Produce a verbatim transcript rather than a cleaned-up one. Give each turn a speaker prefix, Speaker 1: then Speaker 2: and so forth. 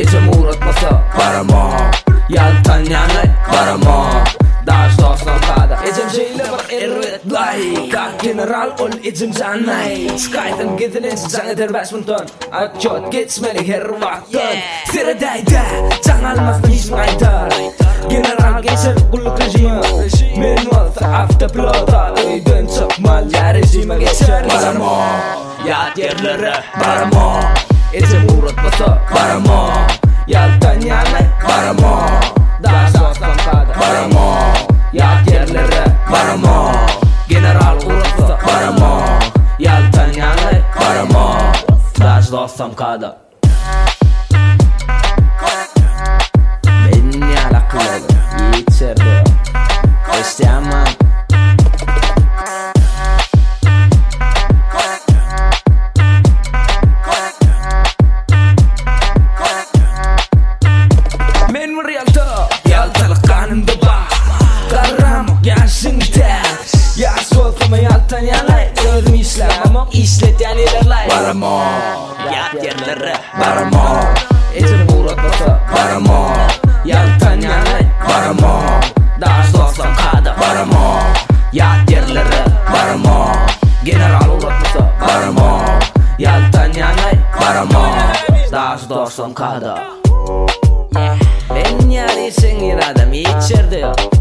Speaker 1: içim uğratmasa barama Yaltan yanay barama Daş dostum kada İçim şeyle bak ervet lay Kak general ol içim sanay Skaytan gidinin sangat terbas bunton Atjot gitsmelik her vakton Siradayda Cangalmaz niş maytar General geçer kulluk rejime Men ol after plota Öydün çıkmal ya rejime geçer barama Yat yerlere barama İçim uğratmasa barama Yaltan yanay barama Daş dostum kada barama Yat yerlere barama General uğratmasa barama Yaltan yanay barama Daş dostum kada Beni alakalı içeride İsteyemem Yaltan yanay Özüm işlemem İşlet yani ilerlay barama Yat yerlere barama İçim uğratmasa barama Yaltan yanay barama Daş dostum kada barama Yat yerlere barama General uğratmasa barama Yaltan yanay barama Daş dostum kada Ben yani sen iradem içeride